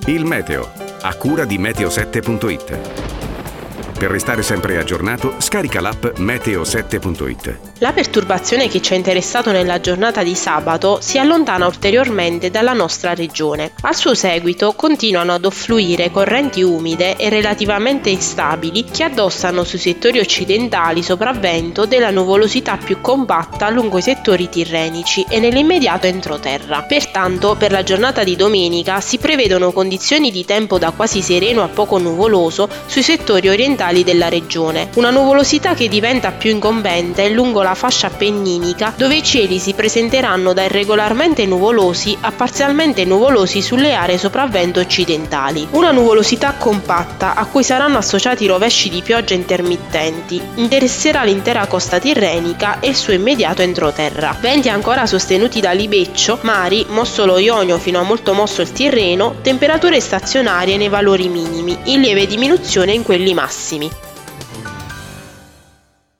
Il meteo, a cura di meteo7.it. Per restare sempre aggiornato, scarica l'app meteo7.it. La perturbazione che ci ha interessato nella giornata di sabato si allontana ulteriormente dalla nostra regione. Al suo seguito continuano ad affluire correnti umide e relativamente instabili che addossano sui settori occidentali sopravvento della nuvolosità più compatta lungo i settori tirrenici e nell'immediato entroterra. Pertanto, per la giornata di domenica si prevedono condizioni di tempo da quasi sereno a poco nuvoloso sui settori orientali della regione. Una nuvolosità che diventa più incombente lungo la fascia appenninica, dove i cieli si presenteranno da irregolarmente nuvolosi a parzialmente nuvolosi sulle aree sopravvento occidentali. Una nuvolosità compatta a cui saranno associati rovesci di pioggia intermittenti interesserà l'intera costa tirrenica e il suo immediato entroterra. Venti ancora sostenuti da libeccio, mari, mosso lo Ionio fino a molto mosso il Tirreno, temperature stazionarie nei valori minimi, in lieve diminuzione in quelli massimi.